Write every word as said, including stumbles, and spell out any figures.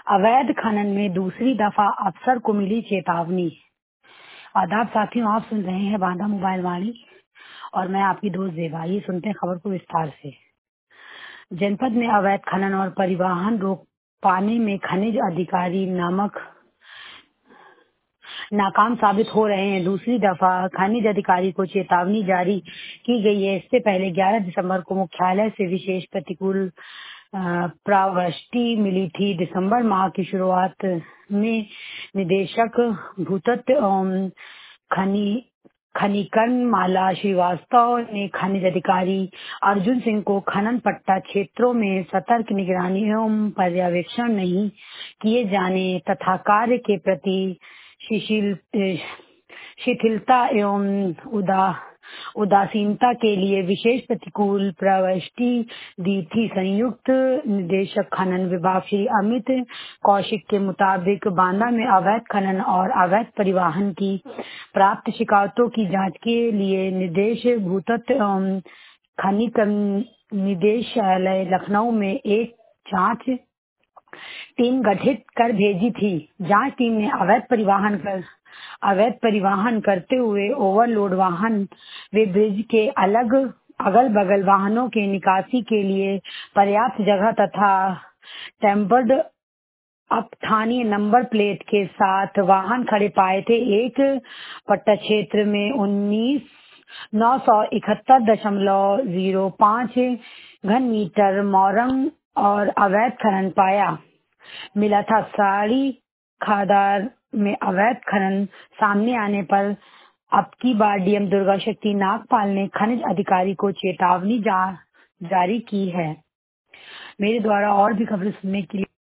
अवैध खनन में दूसरी दफा अफसर को मिली चेतावनी। आदाब साथियों, आप सुन रहे हैं बांधा मोबाइल वाणी और मैं आपकी दोस्त देवा। ये सुनते हैं खबर को विस्तार से। जनपद में अवैध खनन और परिवहन रोक पाने में खनिज अधिकारी नामक नाकाम साबित हो रहे हैं। दूसरी दफा खनिज अधिकारी को चेतावनी जारी की गई है। इससे पहले ग्यारह दिसंबर को मुख्यालय से विशेष प्रतिकूल प्रविष्टि मिली थी। दिसंबर माह की शुरुआत में निदेशक भूतत्व एवं खनि खनिकर्म माला श्रीवास्तव ने खनिज अधिकारी अर्जुन सिंह को खनन पट्टा क्षेत्रों में सतर्क निगरानी एवं पर्यवेक्षण नहीं किए जाने तथा कार्य के प्रति शिथिल शिथिलता एवं उदा उदासीनता के लिए विशेष प्रतिकूल प्रविष्टि दी थी। संयुक्त निदेशक खनन विभाग श्री अमित कौशिक के मुताबिक बांदा में अवैध खनन और अवैध परिवहन की प्राप्त शिकायतों की जांच के लिए निदेश भूतत्व एवं खनिकर्म निदेशालय लखनऊ में एक जांच टीम गठित कर भेजी थी। जांच टीम ने अवैध परिवहन कर अवैध परिवहन करते हुए ओवरलोड वाहन व ब्रिज के अलग अगल बगल वाहनों के निकासी के लिए पर्याप्त जगह तथा टेम्पर्ड अप स्थानीय नंबर प्लेट के साथ वाहन खड़े पाए थे। एक पट्टा क्षेत्र में उन्नीस नौ सौ इकहत्तर दशमलव जीरो पाँच घन मीटर मोरंग और अवैध खनन पाया मिला था। साड़ी खादार में अवैध खनन सामने आने पर अब की बार डीएम दुर्गा शक्ति नागपाल ने खनिज अधिकारी को चेतावनी जा, जारी की है। मेरे द्वारा और भी खबरें सुनने के लिए